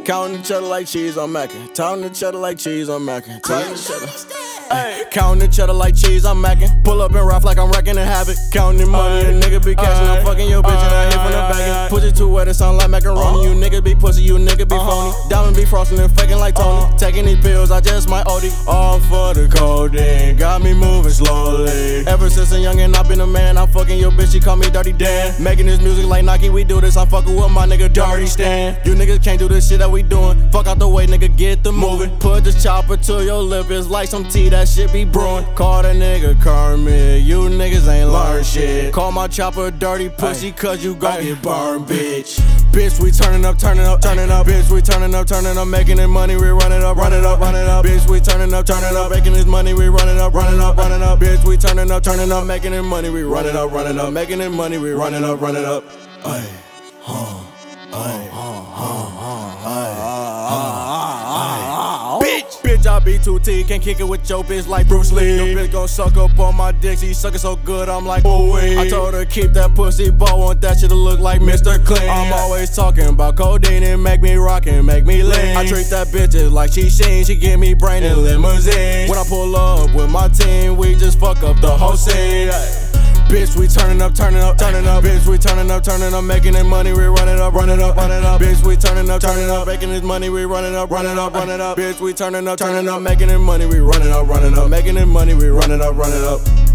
Counting the cheddar like cheese, I'm mackin'. Counting the cheddar like cheese, I'm mackin'. Counting the cheddar. Ay, counting the cheddar like cheese, I'm mackin'. Pull up and rough like I'm wrecking and havoc. Counting the money, a nigga be cashin'. I'm fucking your bitch and I hit from the back. Pussy too wet, it sound like macaroni. You nigga be pussy, you nigga be phony. Diamond be frostin' and faking like Tony. Taking these pills, I just might OD. All for the codeine, got me moving slowly. Ever since a youngin', I been a man. I'm fucking your bitch, she call me Dirty Dan. Making this music like Nike, we do this. I'm fucking with my nigga Dirty Stan. You niggas can't do this shit that we doing. Fuck out the way, nigga, get the moving. Put this chopper to your lip, it's like some tea, that shit be brewing. Call that nigga Kermit, you niggas ain't learn shit. Call my chopper dirty pussy, cause you gon' get burned, bitch. Bitch, we turning up, turning up, turning up. Bitch, we turning up, making it money, we run it up, run it up, run it up. Bitch, we turning up, making this money, we run it up, run it up, run it up. Bitch, we turning up, making it money, we run it up, run it up. Making it money, we run it up, run it up. Ay, Bitch, I be 2T, can't kick it with your bitch like Bruce Lee. Your bitch gon' suck up on my dick, she suckin' so good, I'm like, ooh. I told her keep that pussy, but I want that shit to look like Mr. Clean. I'm always talking about codeine and make me rock and make me lean. I treat that bitch like she Sheen, she give me brain and limousine. When I pull up with my team, we just fuck up the whole scene. Bitch, we turning up, turning up, turning up. Bitch, we turning up, making it money, we run it up, run it up, run it up. Bitch, we turning up, making this money, we run it up, run it up, run it up. Bitch, we turning up, making it money, we run it up, making it money, we run it up, run it up.